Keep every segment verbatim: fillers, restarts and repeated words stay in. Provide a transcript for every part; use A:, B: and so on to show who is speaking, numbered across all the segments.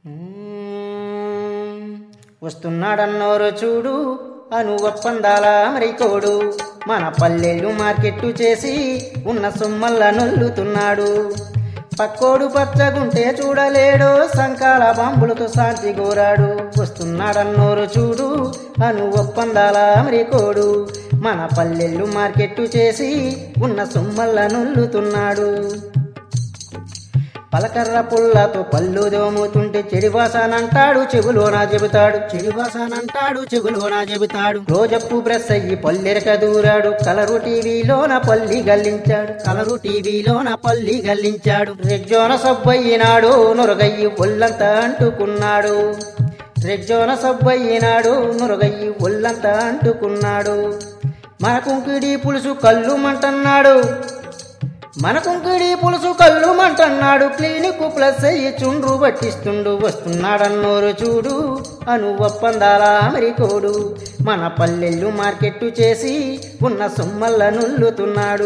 A: వస్తున్నాడన్నోరు చూడు అను ఒప్పందాల అమరికోడు మన పల్లెలు మార్కెట్టు చేసి ఉన్న సొమ్మల్ల నొల్లుతున్నాడు. పక్కోడు పచ్చగుంటే చూడలేడు సంకాల బాంబులతో శాంతి కోరాడు. వస్తున్నాడన్నోరు చూడు అను ఒప్పందాల అమరికోడు మన పల్లెలు మార్కెట్టు చేసి ఉన్న సొమ్మల్ల నొల్లుతున్నాడు. పలకర్ర పుల్లతో పళ్ళు దోముతుంటే చెడివాసనంటాడు చెవులోనా చెబుతాడు చెడివాసనంటాడు చెవులోనా చెబుతాడు. రోజప్పు బ్రష్ అయ్యి పల్లెరక దూరాడు కలరు టీవీలోన పల్లి గల్లించాడు కలరు టీవీలోన పల్లి గల్లించాడు. రెజ్జోన సబ్బయ్యినాడు నొరగయ్యి ఒళ్ళంతా అంటుకున్నాడు రెజ్జోన సబ్బయ్యినాడు నొరగయ్యి ఒళ్ళంతా అంటుకున్నాడు. మన కుంకిడి పులుసు కళ్ళు మంటన్నాడు మన కుంకిడి పులుసు కళ్ళు మంటన్నాడు. క్లినిక్ ప్లస్ అయ్యి చుండ్రు పట్టిస్తుండు. వస్తున్నాడన్నోరు చూడు అను ఒప్పందాల అమరికోడు మన పల్లెళ్ళు మార్కెట్టు చేసి ఉన్న సొమ్మల్ల నుల్లుతున్నాడు.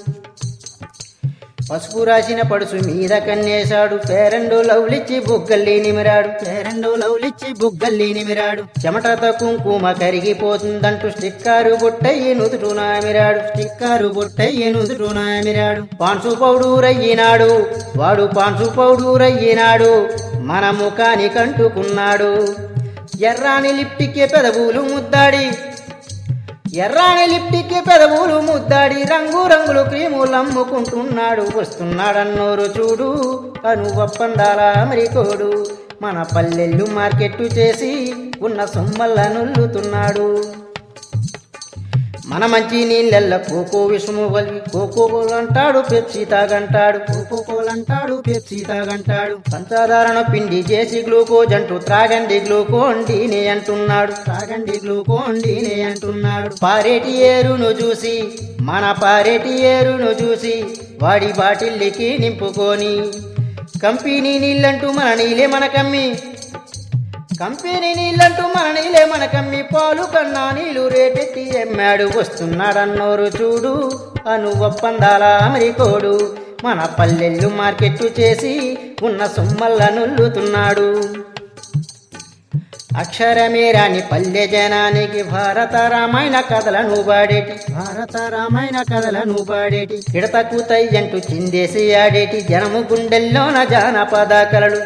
A: పసుపు రాసిన పడుసు మీద కన్నేశాడు పేరెండు లవ్లిచ్చి బుగ్గల్లి నిమిరాడు పేరెండు లవ్లిచ్చి బుగ్గల్లి నిమిరాడు. చెమటతో కుంకుమ కరిగిపోతుందంటూ స్టిక్కారు బొట్టయ్యి నుదుటు నామిరాడు స్టిక్కారు బొట్టయ్యి నుదుటు నామిరాడు. పాన్సు పౌడూరయ్యినాడు వాడు పాన్సు పౌడూరయ్యినాడు మన ముఖాని కంటుకున్నాడు. ఎర్రాని లిప్టికే పెదవులు ముద్దాడి ఎర్రాని లిప్టికి పెదవులు ముద్దాడి రంగు రంగులు క్రీములు అమ్ముకుంటున్నాడు. వస్తున్నాడన్నోరు చూడు అను ఒప్పందాల అమరికోడు మన పల్లెళ్ళు మార్కెట్టు చేసి ఉన్న సొమ్మల్ల నుల్లుతున్నాడు. మన మంచి నీళ్ళెల్ల కోకో విషము వల్లి కోకో కోలంటాడు పెప్సీ తాగంటాడు కోకో కోలంటాడు పెప్సీ తాగంటాడు. పంచదారణ పిండి చేసి గ్లూకోజ్ అంటూ త్రాగండి గ్లూకోండినే అంటున్నాడు త్రాగండి గ్లూకోండినే అంటున్నాడు. పారేటి ఏరును చూసి మన పారేటి ఏరును చూసి వాడి బాటిల్లికి నింపుకొని కంపెనీ నీళ్ళంటూ మన నీళ్ళే మనకమ్మి కంపెనీ నీళ్ళంటూ మన నీళ్ళే మనకమ్మి పాలు కన్నా నీళ్ళు రేటెత్తి ఎమ్మాడు. వస్తున్నాడన్నోరు చూడు అను ఒప్పందాల అమరికోడు మన పల్లెళ్ళు మార్కెట్టు చేసి ఉన్న సొమ్మల్ల నుల్లుతున్నాడు. అక్షరమే రాని పల్లె జనానికి భారత రామాయణ కథలను పాడేటి భారత రామాయణ కథలను పాడేటి. కిడతకు తయ్యంటూ చిందేసి ఆడేటి జనము గుండెల్లోన జానపద కలలు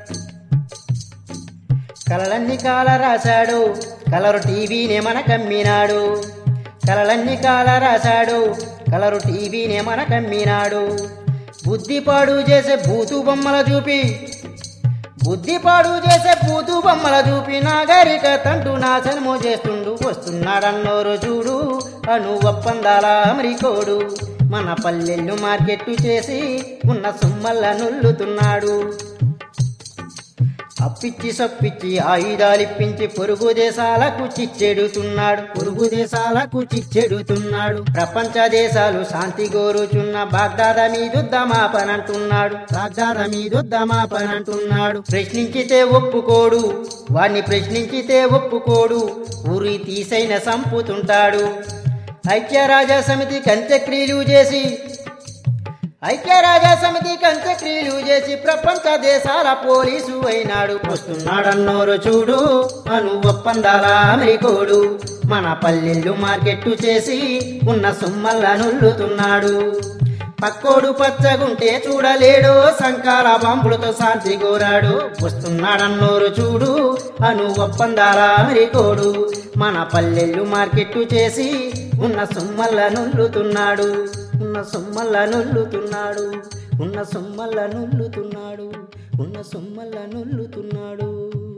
A: కలలన్నీ కాల రాశాడు కలరు టీవీనే మనకమ్మినాడు కలలన్నీ కాల రాశాడు కలరు టీవీనే మనకమ్మినాడు. బుద్ధిపాడు చేసే బూతు బొమ్మల చూపి బుద్ధిపాడు చేసే బూతు బొమ్మల చూపి నాగరికతంటూ నాశనము చేస్తుండు. వస్తున్నాడన్నోరు చూడు అను ఒప్పందాల అమరికోడు మన పల్లెళ్ళు మార్కెట్టు చేసి ఉన్న సొమ్మల్ల నుల్లుతున్నాడు. అప్పిచ్చి సప్పిచ్చి ఆయుధాలిప్పించి పొరుగు దేశాలకు చిచ్చెడుతున్నాడు పొరుగు దేశాలకు చిచ్చెడుతున్నాడు. ప్రపంచ దేశాలు శాంతి కోరుచున్న బాగ్దాద మీదుద్దమాపనంటున్నాడు బాగ్దాద మీదుద్దమాపనంటున్నాడు. ప్రశ్నించితే ఒప్పుకోడు వాణ్ణి ప్రశ్నించితే ఒప్పుకోడు ఊరి తీసైన సంపుతుంటాడు. ఐక్యరాజ్య సమితి అంత్యక్రియలు చేసి ఐక్యరాజ్య సమితి అంత్యక్రియలు చేసి ప్రపంచ దేశాల పోలీసు అయినాడు. వస్తున్నాడన్నోరు చూడు అను ఒప్పందాల అమరికోడు మన పల్లెళ్ళు మార్కెట్టు చేసి ఉన్న సొమ్మల్ల నుల్లుతున్నాడు. పక్కోడు పచ్చగుంటే చూడలేడు సంకాల బాంబులతో శాంతి కోరాడు. వస్తున్నాడన్నోరు చూడు అను ఒప్పందాల అమరికోడు మన పల్లెళ్ళు మార్కెట్టు చేసి ఉన్న సొమ్మల్ల నుల్లుతున్నాడు ఉన్న సొమ్మల్ల నుల్లుతున్నాడు ఉన్న సొమ్మల్ల నుల్లుతున్నాడు ఉన్న సొమ్మల్ల నుల్లుతున్నాడు.